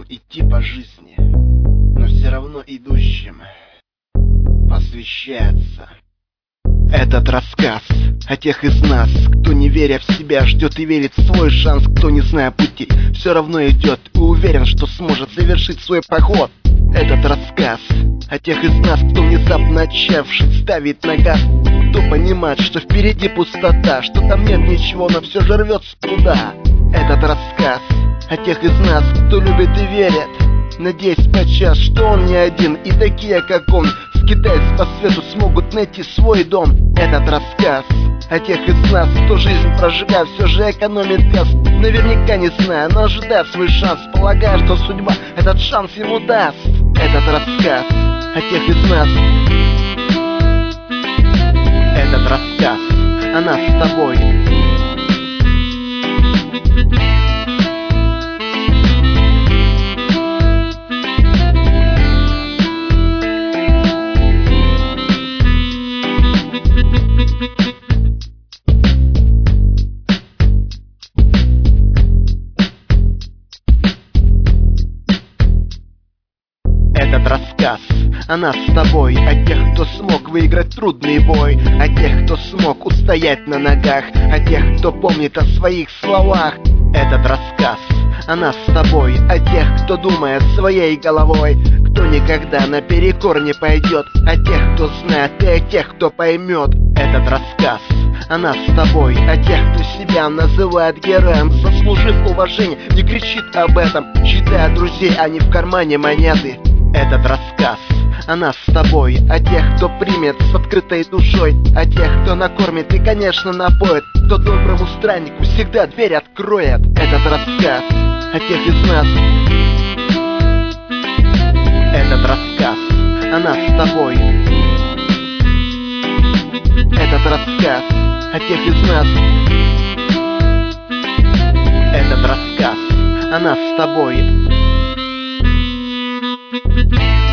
идти по жизни, но все равно идущим посвящается этот рассказ о тех из нас, кто, не веря в себя, ждет и верит в свой шанс, кто, не зная пути, все равно идет и уверен, что сможет завершить свой поход. Этот рассказ о тех из нас, кто, внезапно отчаявшись, ставит на газ, кто понимает, что впереди пустота, что там нет ничего, но все же рвется туда. Этот рассказ о тех из нас, кто любит и верит, надеясь подчас, что он не один, и такие, как он, скитаясь по свету, смогут найти свой дом. Этот рассказ о тех из нас, кто жизнь прожигая, все же экономит газ, наверняка не зная, но ожидает свой шанс, полагая, что судьба этот шанс ему даст. Этот рассказ о тех из нас, этот рассказ о нас с тобой. Этот рассказ о нас с тобой, о тех, кто смог выиграть трудный бой, о тех, кто смог устоять на ногах, о тех, кто помнит о своих словах. Этот рассказ о нас с тобой, о тех, кто думает своей головой, кто никогда наперекор не пойдет, о тех, кто знает, и о тех, кто поймет. Этот рассказ о нас с тобой, о тех, кто себя называет героем, заслужив уважение, не кричит об этом, считая друзей, а не в кармане монеты. Этот рассказ о нас с тобой, о тех, кто примет с открытой душой, о тех, кто накормит и, конечно, напоит, кто доброму страннику всегда дверь откроет. Этот рассказ о тех из нас, этот рассказ о нас с тобой, этот рассказ о тех из нас, этот рассказ о нас с тобой.